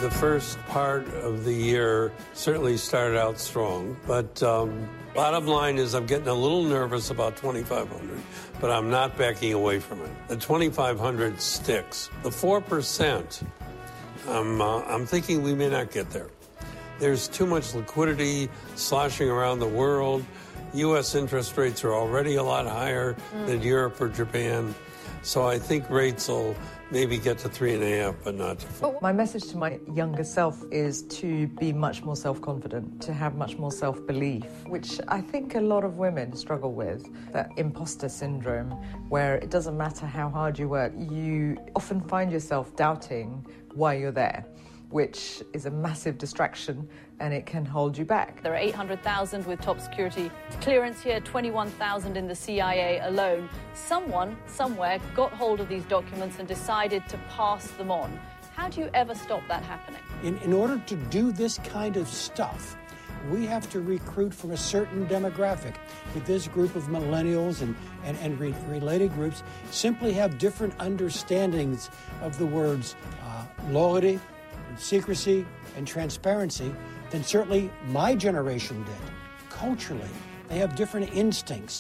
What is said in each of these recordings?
The first part of the year certainly started out strong, but bottom line is I'm getting a little nervous about 2,500, but I'm not backing away from it. The 2,500 sticks. The 4%, I'm thinking we may not get there. There's too much liquidity sloshing around the world. U.S. interest rates are already a lot higher than Europe or Japan. So I think rates will maybe get to 3.5, but not to 4. My message to my younger self is to be much more self-confident, to have much more self-belief, which I think a lot of women struggle with, that imposter syndrome, where it doesn't matter how hard you work, you often find yourself doubting why you're there, which is a massive distraction and it can hold you back. There are 800,000 with top security clearance here, 21,000 in the CIA alone. Someone, somewhere, got hold of these documents and decided to pass them on. How do you ever stop that happening? In order to do this kind of stuff, we have to recruit from a certain demographic. With this group of millennials and related groups, simply have different understandings of the words loyalty, secrecy, and transparency than certainly my generation did. Culturally, they have different instincts.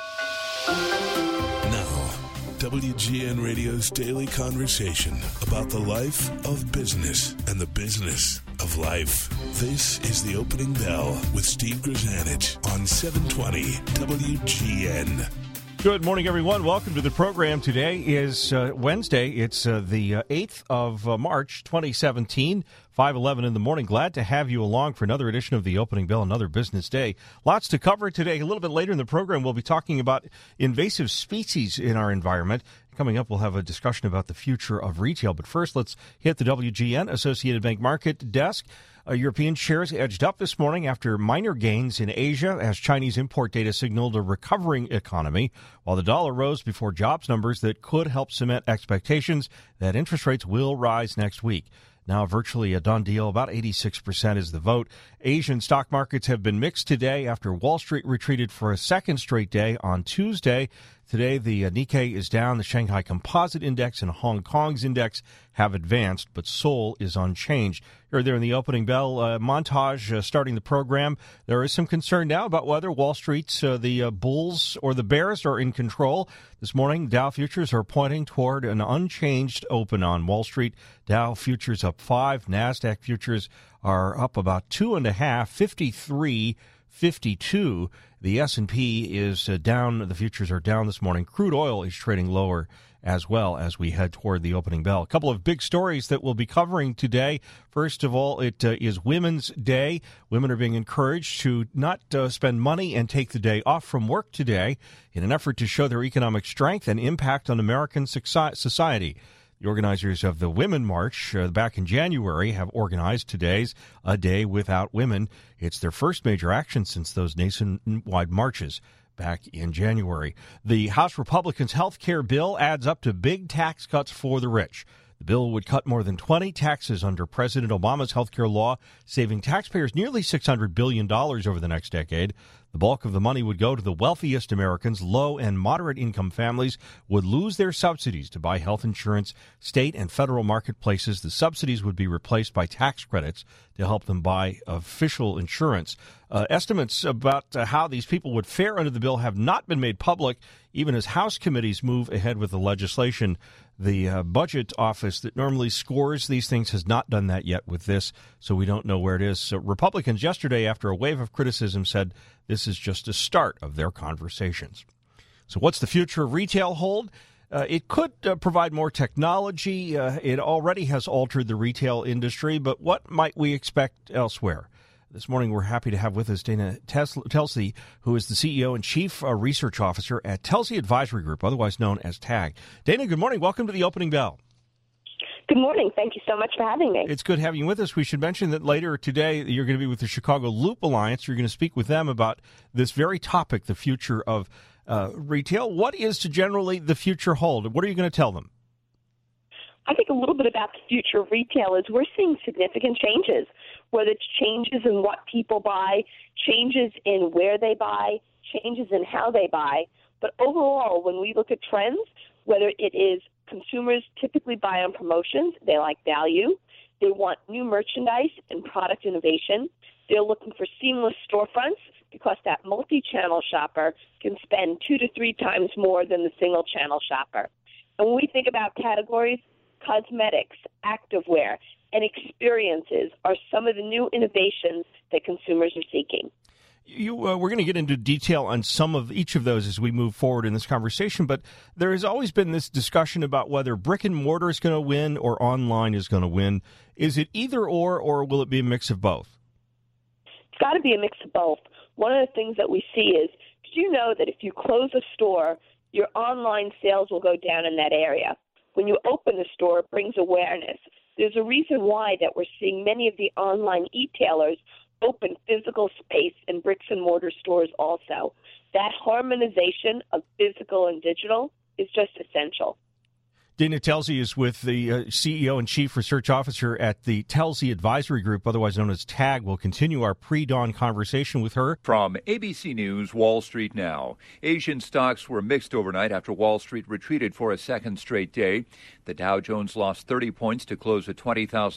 Now, WGN Radio's daily conversation about the life of business and the business of life. This is The Opening Bell with Steve Grzanich on 720 WGN. Good morning, everyone. Welcome to the program. Today is Wednesday. It's the 8th of March, 2017, 5:11 in the morning. Glad to have you along for another edition of The Opening Bell, another business day. Lots to cover today. A little bit later in the program, we'll be talking about invasive species in our environment. Coming up, we'll have a discussion about the future of retail. But first, let's hit the WGN Associated Bank Market Desk. European shares edged up this morning after minor gains in Asia as Chinese import data signaled a recovering economy, while the dollar rose before jobs numbers that could help cement expectations that interest rates will rise next week. Now virtually a done deal. About 86% is the vote. Asian stock markets have been mixed today after Wall Street retreated for a second straight day on Tuesday. Today, the Nikkei is down. The Shanghai Composite Index and Hong Kong's index have advanced, but Seoul is unchanged. You're there in the opening bell montage starting the program. There is some concern now about whether Wall Street's the bulls or the bears are in control. This morning, Dow futures are pointing toward an unchanged open on Wall Street. Dow futures up 5. NASDAQ futures are up about 2.5, 53.52. The S&P is down. The futures are down this morning. Crude oil is trading lower as well as we head toward the opening bell. A couple of big stories that we'll be covering today. First of all, it is Women's Day. Women are being encouraged to not spend money and take the day off from work today in an effort to show their economic strength and impact on American society. The organizers of the Women March back in January have organized today's A Day Without Women. It's their first major action since those nationwide marches back in January. The House Republicans' health care bill adds up to big tax cuts for the rich. The bill would cut more than 20 taxes under President Obama's health care law, saving taxpayers nearly $600 billion over the next decade. The bulk of the money would go to the wealthiest Americans. Low and moderate income families would lose their subsidies to buy health insurance. State and federal marketplaces, the subsidies would be replaced by tax credits to help them buy official insurance. Estimates about how these people would fare under the bill have not been made public, even as House committees move ahead with the legislation. The budget office that normally scores these things has not done that yet with this, so we don't know where it is. So Republicans yesterday, after a wave of criticism, said this is just a start of their conversations. So what's the future of retail hold? It could provide more technology. It already has altered the retail industry, but what might we expect elsewhere? This morning, we're happy to have with us Dana Telsey, who is the CEO and Chief Research Officer at Telsey Advisory Group, otherwise known as TAG. Dana, good morning. Welcome to the Opening Bell. Good morning. Thank you so much for having me. It's good having you with us. We should mention that later today, you're going to be with the Chicago Loop Alliance. You're going to speak with them about this very topic, the future of retail. What is to generally the future hold? What are you going to tell them? I think a little bit about the future of retail is we're seeing significant changes, whether it's changes in what people buy, changes in where they buy, changes in how they buy. But overall, when we look at trends, whether it is consumers typically buy on promotions, they like value. They want new merchandise and product innovation. They're looking for seamless storefronts because that multi-channel shopper can spend 2 to 3 times more than the single-channel shopper. And when we think about categories, cosmetics, activewear, and experiences are some of the new innovations that consumers are seeking. We're going to get into detail on some of each of those as we move forward in this conversation, but there has always been this discussion about whether brick and mortar is going to win or online is going to win. Is it either or will it be a mix of both? It's got to be a mix of both. One of the things that we see is, did you know that if you close a store, your online sales will go down in that area? When you open a store, it brings awareness. There's a reason why that we're seeing many of the online e-tailers open physical space in bricks and mortar stores also. That harmonization of physical and digital is just essential. Dana Telsey is with the CEO and Chief Research Officer at the Telsey Advisory Group, otherwise known as TAG. We'll continue our pre-dawn conversation with her. From ABC News, Wall Street Now. Asian stocks were mixed overnight after Wall Street retreated for a second straight day. The Dow Jones lost 30 points to close at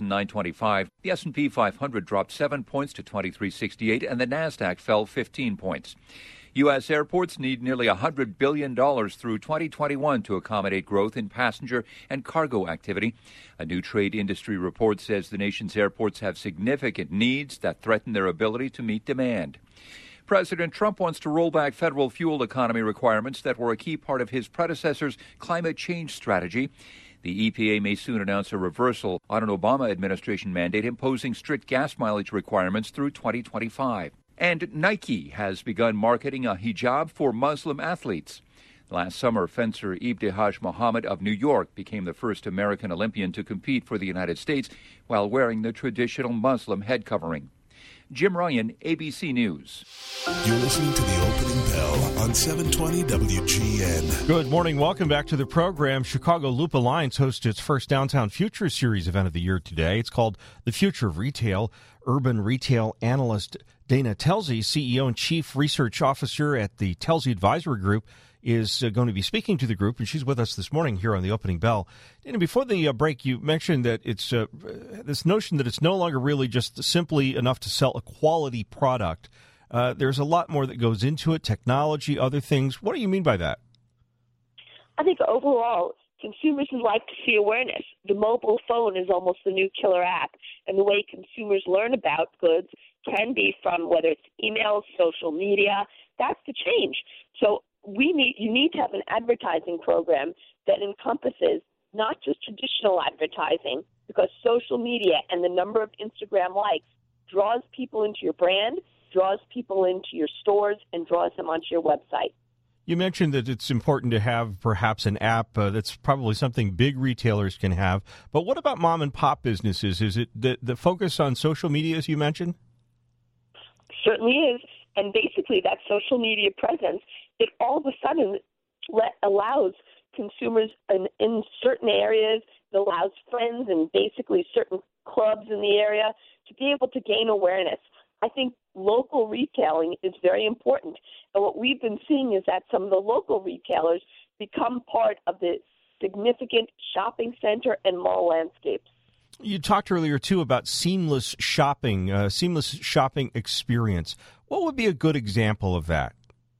20,925. The S&P 500 dropped 7 points to 2368, and the Nasdaq fell 15 points. U.S. airports need nearly $100 billion through 2021 to accommodate growth in passenger and cargo activity. A new trade industry report says the nation's airports have significant needs that threaten their ability to meet demand. President Trump wants to roll back federal fuel economy requirements that were a key part of his predecessor's climate change strategy. The EPA may soon announce a reversal on an Obama administration mandate imposing strict gas mileage requirements through 2025. And Nike has begun marketing a hijab for Muslim athletes. Last summer, fencer Ibtihaj Muhammad of New York became the first American Olympian to compete for the United States while wearing the traditional Muslim head covering. Jim Ryan, ABC News. You're listening to the opening bell on 720 WGN. Good morning. Welcome back to the program. Chicago Loop Alliance hosts its first Downtown Future Series event of the year today. It's called The Future of Retail. Urban retail analyst Dana Telsey, CEO and Chief Research Officer at the Telsey Advisory Group, is going to be speaking to the group, and she's with us this morning here on the opening bell. Dana, before the break, you mentioned that it's this notion that it's no longer really just simply enough to sell a quality product. There's a lot more that goes into it, technology, other things. What do you mean by that? I think overall, consumers would like to see awareness. The mobile phone is almost the new killer app, and the way consumers learn about goods can be from whether it's emails, social media. That's the change. So you need to have an advertising program that encompasses not just traditional advertising, because social media and the number of Instagram likes draws people into your brand, draws people into your stores, and draws them onto your website. You mentioned that it's important to have perhaps an app. That's probably something big retailers can have. But what about mom and pop businesses? Is it the focus on social media, as you mentioned? Certainly is. And basically that social media presence, it all of a sudden allows consumers in certain areas, it allows friends and basically certain clubs in the area to be able to gain awareness. I think local retailing is very important. And what we've been seeing is that some of the local retailers become part of the significant shopping center and mall landscapes. You talked earlier, too, about seamless shopping experience. What would be a good example of that?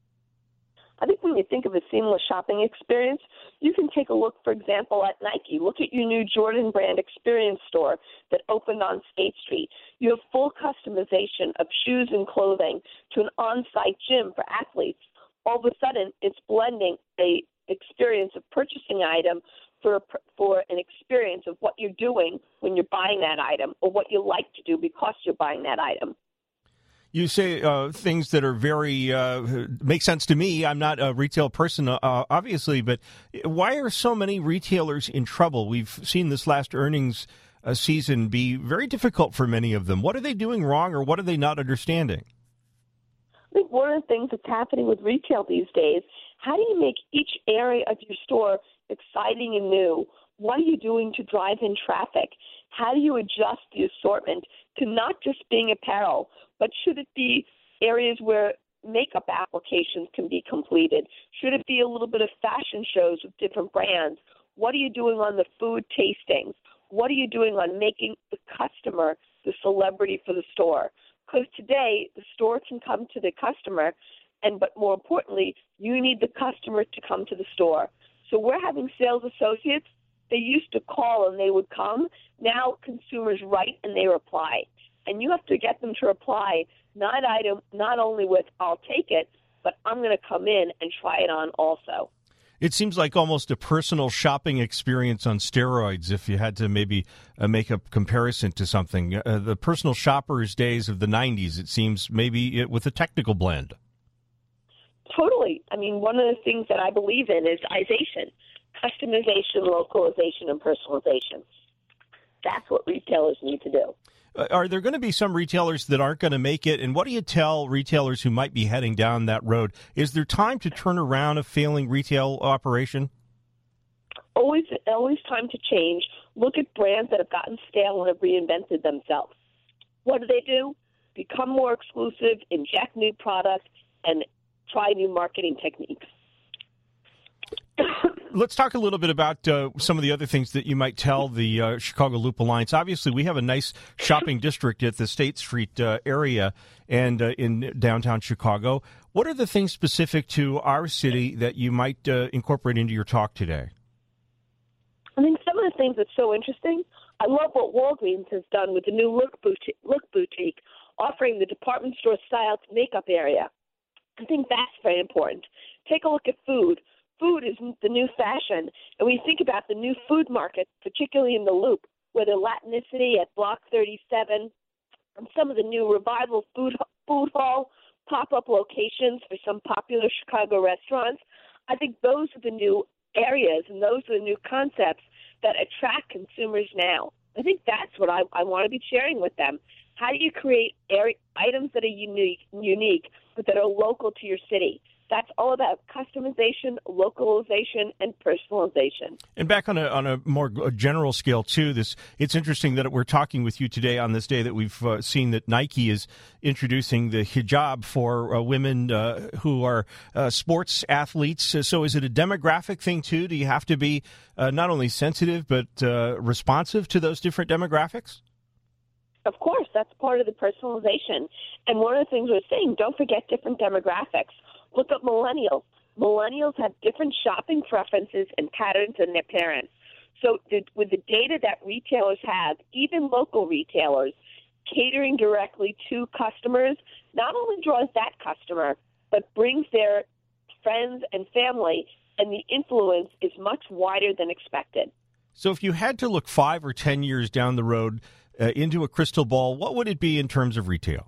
I think when you think of a seamless shopping experience, you can take a look, for example, at Nike. Look at your new Jordan Brand Experience store that opened on State Street. You have full customization of shoes and clothing to an on-site gym for athletes. All of a sudden, it's blending a experience of purchasing an item for an experience of what you're doing when you're buying that item, or what you like to do because you're buying that item. You say things that are very make sense to me. I'm not a retail person, obviously, but why are so many retailers in trouble? We've seen this last earnings season be very difficult for many of them. What are they doing wrong, or what are they not understanding? I think one of the things that's happening with retail these days, how do you make each area of your store exciting and new? What are you doing to drive in traffic? How do you adjust the assortment to not just being apparel, but should it be areas where makeup applications can be completed? Should it be a little bit of fashion shows with different brands? What are you doing on the food tastings? what are you doing on making the customer the celebrity for the store? Because today, the store can come to the customer, but more importantly, you need the customer to come to the store. So we're having sales associates. They used to call and they would come. Now consumers write and they reply. And you have to get them to reply not only with "I'll take it," but "I'm going to come in and try it on also." It seems like almost a personal shopping experience on steroids, if you had to maybe make a comparison to something. The personal shoppers days of the 90s, it seems, maybe with a technical blend. Totally. I mean, one of the things that I believe in is ization, customization, localization, and personalization. That's what retailers need to do. Are there going to be some retailers that aren't going to make it? And what do you tell retailers who might be heading down that road? Is there time to turn around a failing retail operation? Always time to change. Look at brands that have gotten stale and have reinvented themselves. What do? Become more exclusive, inject new products, and try new marketing techniques. Let's talk a little bit about some of the other things that you might tell the Chicago Loop Alliance. Obviously, we have a nice shopping district at the State Street area and in downtown Chicago. What are the things specific to our city that you might incorporate into your talk today? I think some of the things that's so interesting, I love what Walgreens has done with the new Look Boutique, offering the department store style makeup area. I think that's very important. Take a look at food. Food is the new fashion, and we think about the new food market, particularly in the Loop, whether Latinicity at Block 37, and some of the new revival food hall pop-up locations for some popular Chicago restaurants. I think those are the new areas, and those are the new concepts that attract consumers now. I think that's what I want to be sharing with them. How do you create items that are unique, but that are local to your city? That's all about customization, localization, and personalization. And back on a more general scale, too, it's interesting that we're talking with you today on this day that we've seen that Nike is introducing the hijab for women who are sports athletes. So is it a demographic thing, too? Do you have to be not only sensitive but responsive to those different demographics? Of course, that's part of the personalization. And one of the things we're saying, don't forget different demographics. Look at millennials. Millennials have different shopping preferences and patterns than their parents. So with the data that retailers have, even local retailers, catering directly to customers not only draws that customer, but brings their friends and family, and the influence is much wider than expected. So if you had to look 5 or 10 years down the road into a crystal ball, what would it be in terms of retail?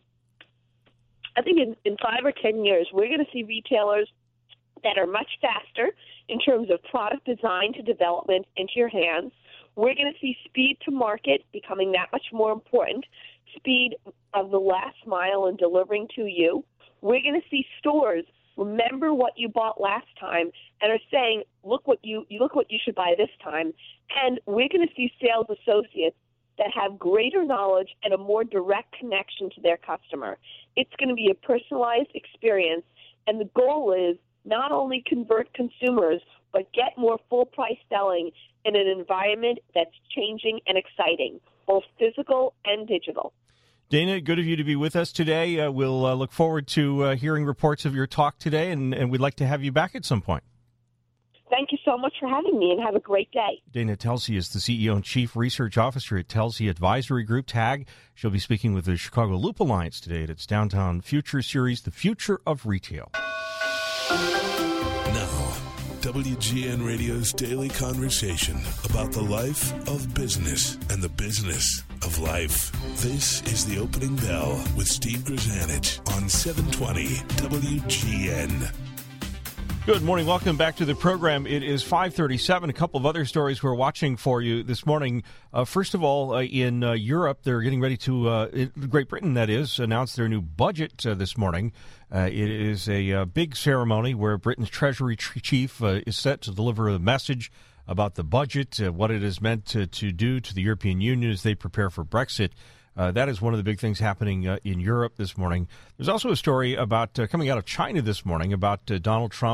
I think in 5 or 10 years, we're going to see retailers that are much faster in terms of product design to development into your hands. We're going to see speed to market becoming that much more important, speed of the last mile in delivering to you. We're going to see stores remember what you bought last time and are saying, look what you should buy this time. And we're going to see sales associates that have greater knowledge and a more direct connection to their customer. It's going to be a personalized experience, and the goal is not only convert consumers, but get more full-price selling in an environment that's changing and exciting, both physical and digital. Dana, good of you to be with us today. We'll look forward to hearing reports of your talk today, and we'd like to have you back at some point. Thank you so much for having me, and have a great day. Dana Telsey is the CEO and Chief Research Officer at Telsey Advisory Group, TAG. She'll be speaking with the Chicago Loop Alliance today at its Downtown Future series, The Future of Retail. Now, WGN Radio's daily conversation about the life of business and the business of life. This is The Opening Bell with Steve Grzanich on 720 WGN. Good morning. Welcome back to the program. It is 5:37. A couple of other stories we're watching for you this morning. First of all, in Europe, they're getting ready to, Great Britain, that is, announce their new budget this morning. It is a big ceremony where Britain's Treasury Chief is set to deliver a message about the budget, what it is meant to do to the European Union as they prepare for Brexit. That is one of the big things happening in Europe this morning. There's also a story about coming out of China this morning about Donald Trump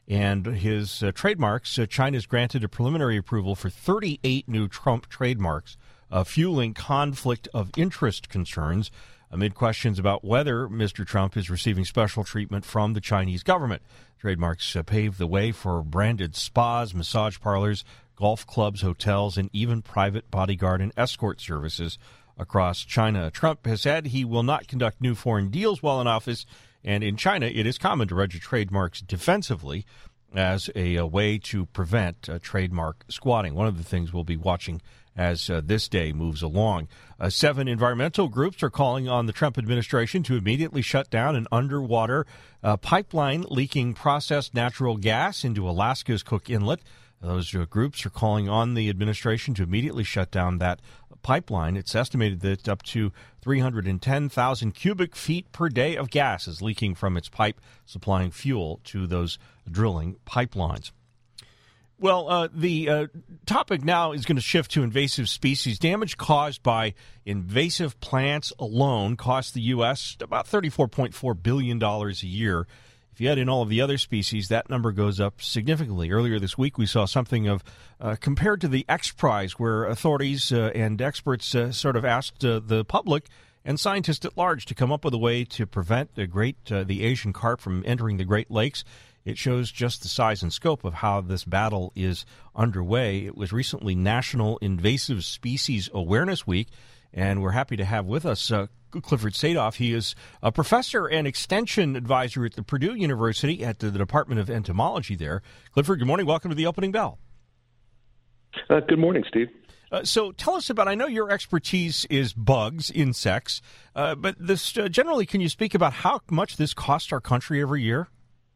and his trademarks. China's granted a preliminary approval for 38 new Trump trademarks, fueling conflict of interest concerns amid questions about whether Mr. Trump is receiving special treatment from the Chinese government. Trademarks pave the way for branded spas, massage parlors, golf clubs, hotels, and even private bodyguard and escort services across China. Trump has said he will not conduct new foreign deals while in office, and in China it is common to register trademarks defensively as a way to prevent trademark squatting. One of the things we'll be watching as this day moves along. 7 environmental groups are calling on the Trump administration to immediately shut down an underwater pipeline leaking processed natural gas into Alaska's Cook Inlet. Those groups are calling on the administration to immediately shut down that pipeline. It's estimated that up to 310,000 cubic feet per day of gas is leaking from its pipe, supplying fuel to those drilling pipelines. Well, the topic now is going to shift to invasive species. Damage caused by invasive plants alone costs the U.S. about $34.4 billion a year. If you add in all of the other species, that number goes up significantly. Earlier this week, we saw something of compared to the X Prize, where authorities and experts sort of asked the public and scientists at large to come up with a way to prevent the Asian carp from entering the Great Lakes. It shows just the size and scope of how this battle is underway. It was recently National Invasive Species Awareness Week, and we're happy to have with us Clifford Sadoff. He is a professor and extension advisor at the Purdue University at the Department of Entomology there. Clifford, good morning. Welcome to the Opening Bell. Good morning, Steve. So tell us about, I know your expertise is bugs, insects, but this generally, can you speak about how much this costs our country every year?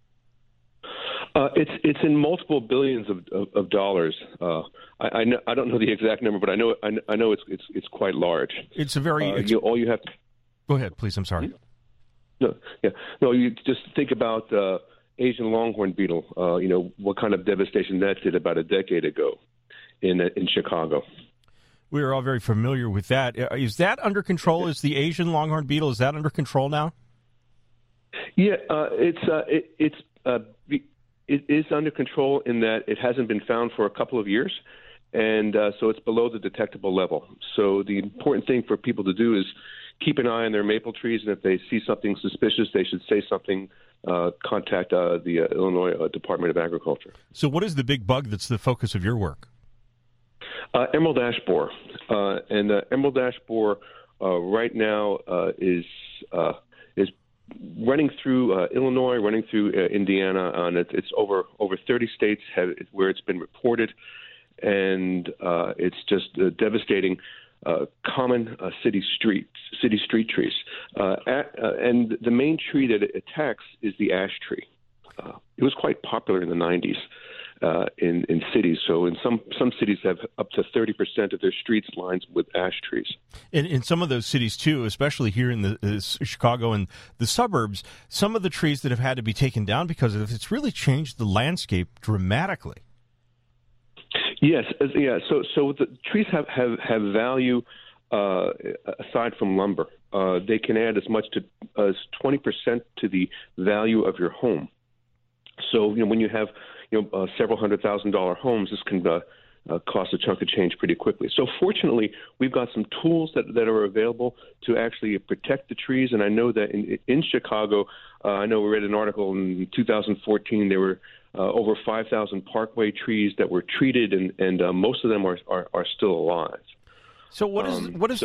It's in multiple billions of dollars. I don't know the exact number, but I know it's quite large. It's a very all you have to go ahead, please. I'm sorry. No. You just think about Asian longhorn beetle. What kind of devastation that did about a decade ago in Chicago. We are all very familiar with that. Is that under control? Is the Asian longhorn beetle, is that under control now? Yeah, it is under control in that it hasn't been found for a couple of years, and so it's below the detectable level. So the important thing for people to do is keep an eye on their maple trees, and if they see something suspicious, they should say something, contact the Illinois Department of Agriculture. So what is the big bug that's the focus of your work? Emerald ash borer. And emerald ash borer right now is running through Illinois, running through Indiana, and it's over 30 states where it's been reported, and it's just devastating common city street trees. And the main tree that it attacks is the ash tree. It was quite popular in the 90s. In cities. So in some cities have up to 30% of their streets lined with ash trees. In some of those cities, too, especially here in the Chicago and the suburbs, some of the trees that have had to be taken down because of it, it's really changed the landscape dramatically. Yes. Yeah. So the trees have value aside from lumber. They can add as much as 20% to the value of your home. So when you have several $100,000 homes, this can cost a chunk of change pretty quickly. So fortunately, we've got some tools that are available to actually protect the trees. And I know that in Chicago, I know we read an article in 2014, there were over 5,000 parkway trees that were treated, and most of them are still alive. So what is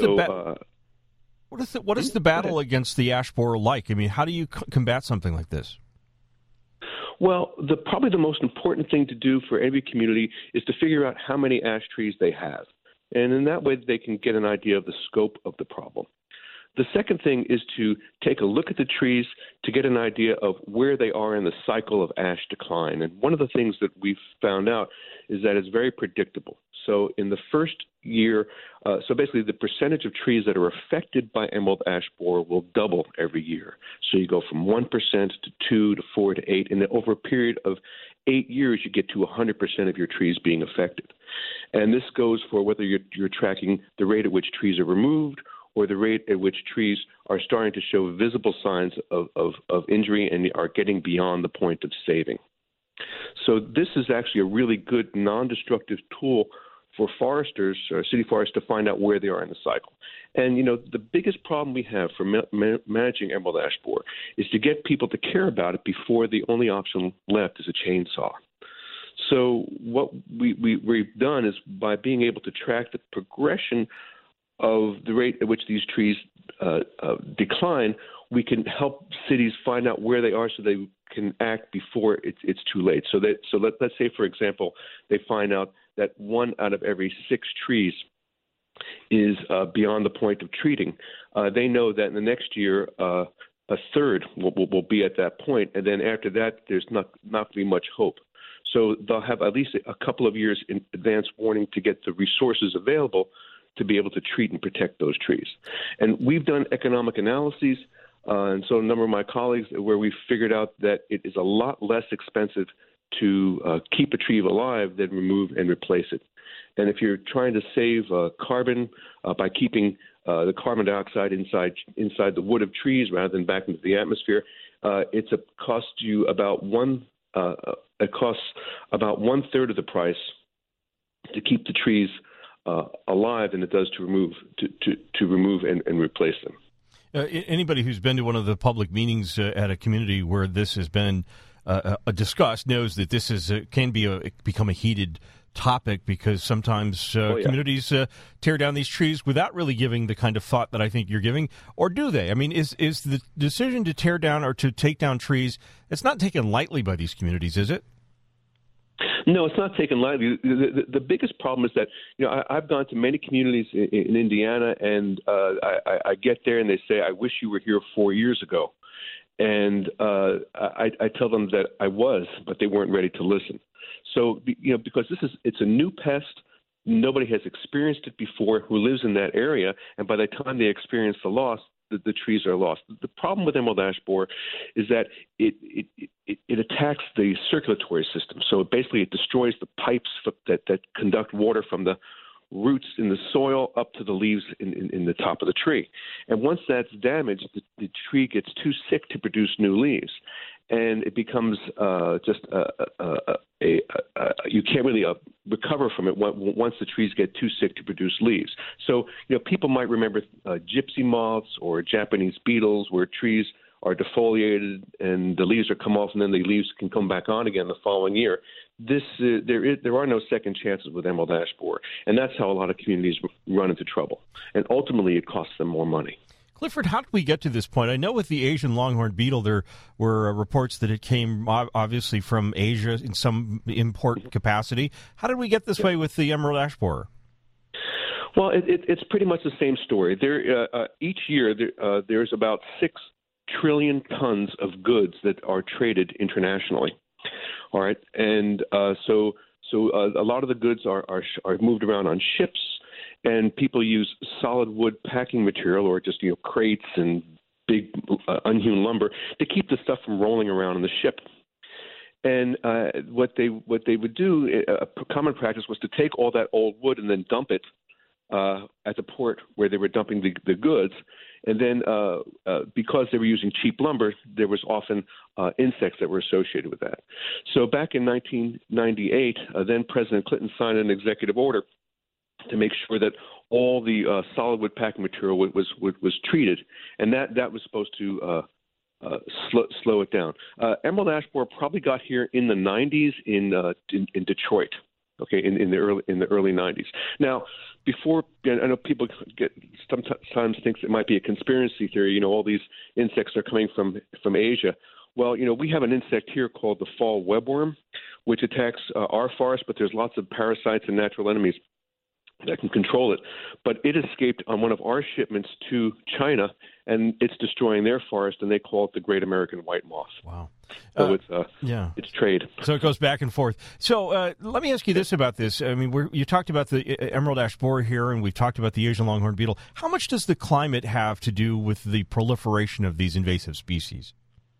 the battle against the ash borer like? I mean, how do you combat something like this? Well, probably the most important thing to do for every community is to figure out how many ash trees they have. And in that way, they can get an idea of the scope of the problem. The second thing is to take a look at the trees to get an idea of where they are in the cycle of ash decline. And one of the things that we've found out is that it's very predictable. So in the first year, so basically the percentage of trees that are affected by emerald ash borer will double every year. So you go from 1% to 2 to 4 to 8, and then over a period of 8 years, you get to 100% of your trees being affected. And this goes for whether you're tracking the rate at which trees are removed or the rate at which trees are starting to show visible signs of injury and are getting beyond the point of saving. So this is actually a really good non-destructive tool for foresters, city foresters, to find out where they are in the cycle. And, the biggest problem we have for managing emerald ash borer is to get people to care about it before the only option left is a chainsaw. So what we've done is, by being able to track the progression of the rate at which these trees decline, we can help cities find out where they are so they can act before it's too late. So let's say, for example, they find out that 1 out of every 6 trees is beyond the point of treating. They know that in the next year, a third will be at that point, and then after that, there's not going to be much hope. So they'll have at least a couple of years in advance warning to get the resources available to be able to treat and protect those trees. And we've done economic analyses, and so a number of my colleagues, where we've figured out that it is a lot less expensive to keep a tree alive than remove and replace it. And if you're trying to save carbon by keeping the carbon dioxide inside the wood of trees rather than back into the atmosphere, it costs about one third of the price to keep the trees alive than it does to remove and replace them. Anybody who's been to one of the public meetings at a community where this has been discussed knows that this can become a heated topic, because sometimes communities tear down these trees without really giving the kind of thought that I think you're giving, or do they? I mean, is the decision to tear down or to take down trees, it's not taken lightly by these communities, is it? No, it's not taken lightly. The biggest problem is that, I've gone to many communities in Indiana, and I get there and they say, "I wish you were here 4 years ago." And I tell them that I was, but they weren't ready to listen. So, because it's a new pest, nobody has experienced it before who lives in that area, and by the time they experience the loss, the trees are lost. The problem with emerald ash borer is that it attacks the circulatory system. So basically, it destroys the pipes that conduct water from the roots in the soil up to the leaves in the top of the tree. And once that's damaged, the tree gets too sick to produce new leaves, and it becomes you can't really recover from it once the trees get too sick to produce leaves. So, people might remember gypsy moths or Japanese beetles, where trees are defoliated and the leaves are come off, and then the leaves can come back on again the following year. There are no second chances with emerald ash borer, and that's how a lot of communities run into trouble. And ultimately, it costs them more money. Clifford, how did we get to this point? I know with the Asian longhorn beetle, there were reports that it came obviously from Asia in some import capacity. How did we get this way with the emerald ash borer? Well, it's pretty much the same story. Each year, there's about 6 trillion tons of goods that are traded internationally. All right, and so a lot of the goods are moved around on ships, and people use solid wood packing material, or just crates and big unhewn lumber, to keep the stuff from rolling around on the ship. And what they would do, a common practice, was to take all that old wood and then dump it at the port where they were dumping the goods. And then because they were using cheap lumber, there was often insects that were associated with that. So back in 1998, then President Clinton signed an executive order to make sure that all the solid wood packing material was treated, and that was supposed to slow it down. Emerald ash borer probably got here in the 90s in Detroit. Okay, in the early 90s. Now, before, I know people sometimes think it might be a conspiracy theory. All these insects are coming from Asia. Well, we have an insect here called the fall webworm, which attacks our forest, but there's lots of parasites and natural enemies that can control it. But it escaped on one of our shipments to China, and it's destroying their forest, and they call it the Great American White Moth. Wow. So it's trade. So it goes back and forth. So let me ask you this about this. I mean, you talked about the emerald ash borer here, and we've talked about the Asian longhorn beetle. How much does the climate have to do with the proliferation of these invasive species?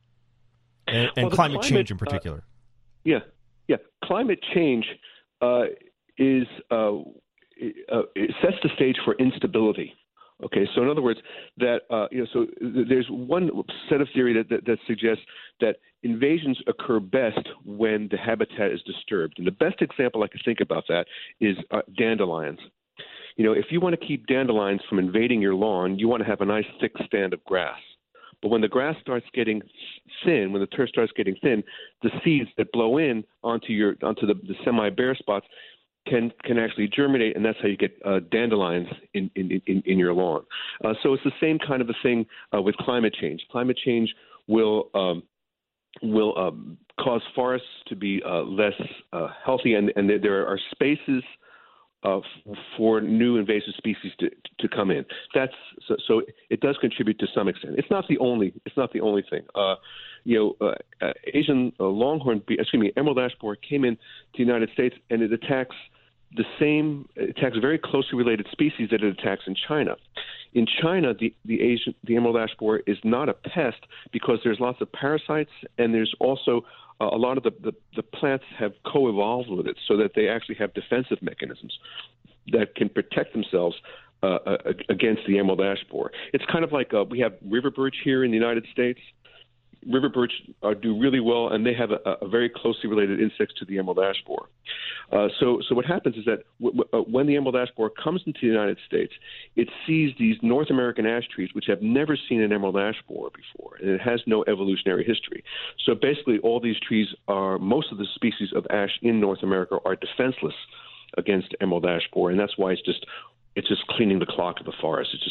And climate change in particular? Yeah. Climate change it sets the stage for instability. Okay, so in other words, that so there's one set of theory that suggests that invasions occur best when the habitat is disturbed, and the best example I can think about that is dandelions. If you want to keep dandelions from invading your lawn, you want to have a nice thick stand of grass. But when the grass starts getting thin, when the turf starts getting thin, the seeds that blow in onto the semi-bare spots can actually germinate, and that's how you get dandelions in your lawn. So it's the same kind of a thing with climate change. Climate change will cause forests to be less healthy, and there are spaces for new invasive species to come in. So it does contribute to some extent. It's not the only thing. Asian emerald ash borer came in to the United States, and it attacks very closely related species that it attacks in China. In China, the emerald ash borer is not a pest because there's lots of parasites, and there's also a lot of the plants have co-evolved with it, so that they actually have defensive mechanisms that can protect themselves against the emerald ash borer. It's kind of like we have river birch here in the United States. River birch do really well, and they have a very closely related insect to the emerald ash borer. So what happens is that when the emerald ash borer comes into the United States, it sees these North American ash trees, which have never seen an emerald ash borer before, and it has no evolutionary history. So basically, all these trees most of the species of ash in North America are defenseless against emerald ash borer, and that's why it's just cleaning the clock of the forest. It's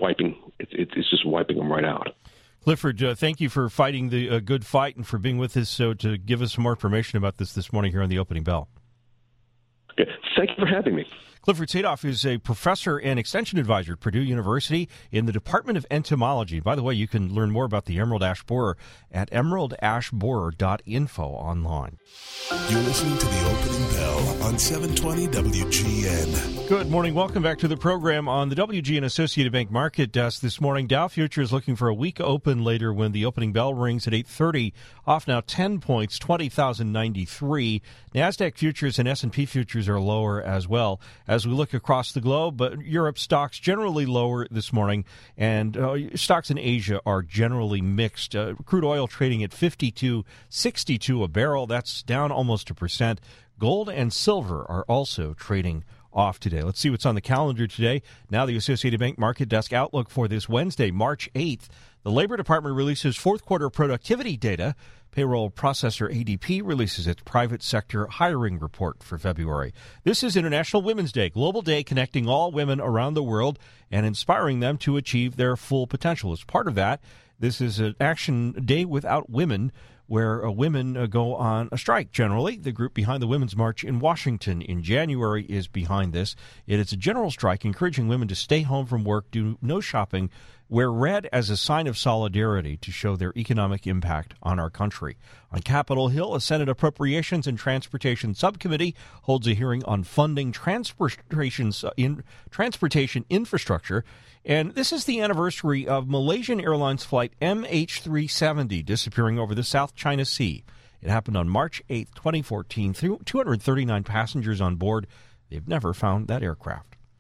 just wiping them right out. Clifford, thank you for fighting the good fight and for being with us to give us some more information about this morning here on the Opening Bell. Okay. Thank you for having me. Clifford Sadoff is a professor and extension advisor at Purdue University in the Department of Entomology. By the way, you can learn more about the emerald ash borer at emeraldashborer.info online. You're listening to the Opening Bell on 720 WGN. Good morning. Welcome back to the program on the WGN Associated Bank Market Desk this morning. Dow futures looking for a weak open later when the opening bell rings at 8:30. Off now 10 points, 20,093. NASDAQ futures and S&P futures are lower as well. As we look across the globe, but Europe stocks generally lower this morning, and stocks in Asia are generally mixed. Crude oil trading at $52.62 a barrel. That's down almost 1%. Gold and silver are also trading off today. Let's see what's on the calendar today. Now the Associated Bank Market Desk outlook for this Wednesday, March 8th. The Labor Department releases fourth quarter productivity data. Payroll processor ADP releases its private sector hiring report for February. This is International Women's Day, global day connecting all women around the world and inspiring them to achieve their full potential. As part of that, this is an action day without women, where women go on a strike generally. The group behind the Women's March in Washington in January is behind this. It is a general strike encouraging women to stay home from work, do no shopping, wear red as a sign of solidarity to show their economic impact on our country. On Capitol Hill, a Senate Appropriations and Transportation Subcommittee holds a hearing on funding transportation infrastructure. And this is the anniversary of Malaysian Airlines flight MH370 disappearing over the South China Sea. It happened on March 8, 2014. 239 passengers on board. They've never found that aircraft.